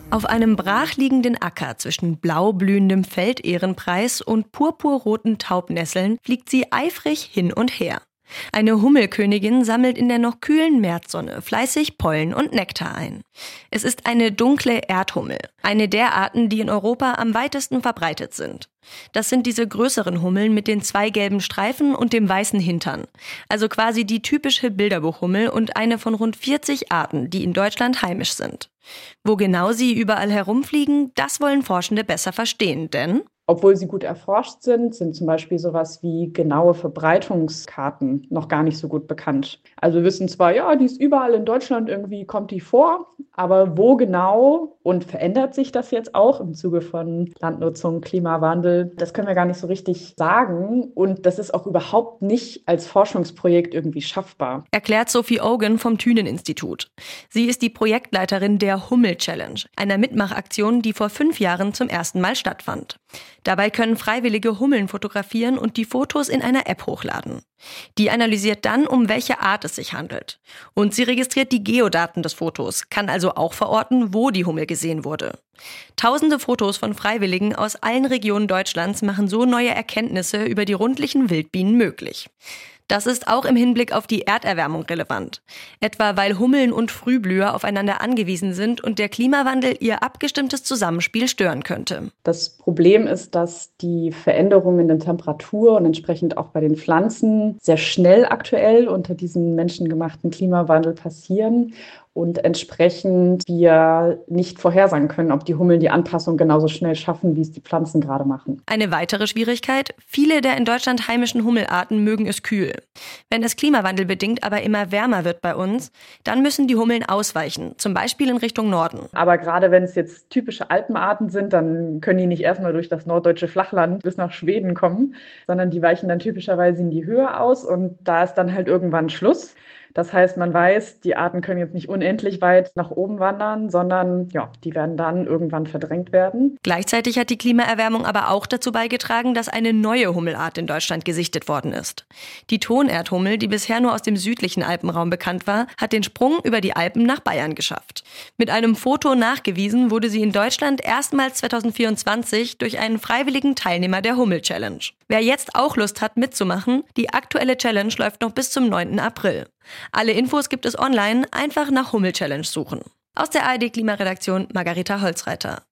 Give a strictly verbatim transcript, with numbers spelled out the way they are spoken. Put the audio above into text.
Auf einem brachliegenden Acker zwischen blau blühendem Feldehrenpreis und purpurroten Taubnesseln fliegt sie eifrig hin und her. Eine Hummelkönigin sammelt in der noch kühlen Märzsonne fleißig Pollen und Nektar ein. Es ist eine dunkle Erdhummel, eine der Arten, die in Europa am weitesten verbreitet sind. Das sind diese größeren Hummeln mit den zwei gelben Streifen und dem weißen Hintern. Also quasi die typische Bilderbuchhummel und eine von rund vierzig Arten, die in Deutschland heimisch sind. Wo genau sie überall herumfliegen, das wollen Forschende besser verstehen, denn obwohl sie gut erforscht sind, sind zum Beispiel sowas wie genaue Verbreitungskarten noch gar nicht so gut bekannt. Also wir wissen zwar, ja, die ist überall in Deutschland, irgendwie kommt die vor, aber wo genau und verändert sich das jetzt auch im Zuge von Landnutzung, Klimawandel, das können wir gar nicht so richtig sagen und das ist auch überhaupt nicht als Forschungsprojekt irgendwie schaffbar. Erklärt Sophie Ogan vom Thünen-Institut. Sie ist die Projektleiterin der Hummel-Challenge, einer Mitmachaktion, die vor fünf Jahren zum ersten Mal stattfand. Dabei können Freiwillige Hummeln fotografieren und die Fotos in einer App hochladen. Die analysiert dann, um welche Art es sich handelt. Und sie registriert die Geodaten des Fotos, kann also auch verorten, wo die Hummel gesehen wurde. Tausende Fotos von Freiwilligen aus allen Regionen Deutschlands machen so neue Erkenntnisse über die rundlichen Wildbienen möglich. Das ist auch im Hinblick auf die Erderwärmung relevant. Etwa weil Hummeln und Frühblüher aufeinander angewiesen sind und der Klimawandel ihr abgestimmtes Zusammenspiel stören könnte. Das Problem ist, dass die Veränderungen in der Temperatur und entsprechend auch bei den Pflanzen sehr schnell aktuell unter diesem menschengemachten Klimawandel passieren. Und entsprechend wir nicht vorhersagen können, ob die Hummeln die Anpassung genauso schnell schaffen, wie es die Pflanzen gerade machen. Eine weitere Schwierigkeit: Viele der in Deutschland heimischen Hummelarten mögen es kühl. Wenn es klimawandelbedingt aber immer wärmer wird bei uns, dann müssen die Hummeln ausweichen, zum Beispiel in Richtung Norden. Aber gerade wenn es jetzt typische Alpenarten sind, dann können die nicht erstmal durch das norddeutsche Flachland bis nach Schweden kommen, sondern die weichen dann typischerweise in die Höhe aus und da ist dann halt irgendwann Schluss. Das heißt, man weiß, die Arten können jetzt nicht unendlich weit nach oben wandern, sondern ja, die werden dann irgendwann verdrängt werden. Gleichzeitig hat die Klimaerwärmung aber auch dazu beigetragen, dass eine neue Hummelart in Deutschland gesichtet worden ist. Die Tonerdhummel, die bisher nur aus dem südlichen Alpenraum bekannt war, hat den Sprung über die Alpen nach Bayern geschafft. Mit einem Foto nachgewiesen wurde sie in Deutschland erstmals zweitausendvierundzwanzig durch einen freiwilligen Teilnehmer der Hummel-Challenge. Wer jetzt auch Lust hat mitzumachen, die aktuelle Challenge läuft noch bis zum neunten April. Alle Infos gibt es online, einfach nach Hummel-Challenge suchen. Aus der A R D Klimaredaktion Margareta Holzreiter.